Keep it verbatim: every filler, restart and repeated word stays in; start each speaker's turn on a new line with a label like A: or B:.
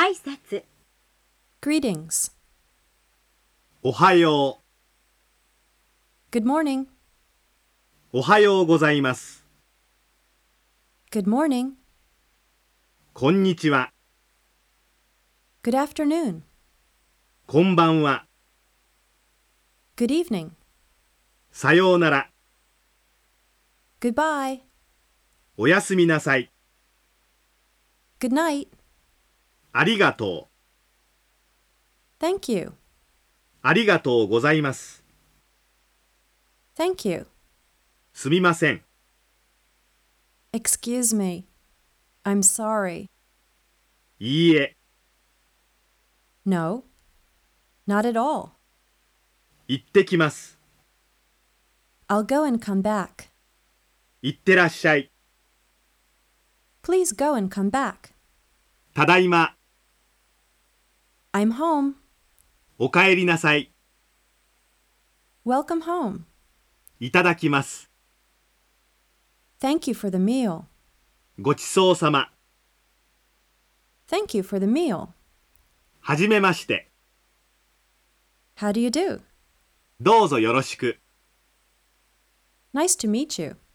A: 挨拶。
B: Greetings.
C: おはよ
B: Good morning.
C: う。おはようございます。
B: Good morning.
C: こんにちは。
B: Good afternoon.
C: こんばんは。
B: Good evening.
C: さようなら。
B: Goodbye.
C: おやすみなさい。
B: Good night.
C: ありがとう。
B: Thank you.
C: ありがとうございます。
B: Thank you.
C: すみません。
B: Excuse me. I'm sorry.
C: いいえ。
B: No. Not at all.
C: 行ってきます。
B: I'll go and come back.
C: 行ってらっしゃい。
B: Please go and come back.
C: ただいま。
B: I'm home.
C: おかえりなさい。
B: Welcome home.
C: いただきます。
B: Thank you for the meal.
C: ごちそうさま。
B: Thank you for the meal.
C: はじめまして。
B: How do you do?
C: どうぞよろしく。
B: Nice to meet you.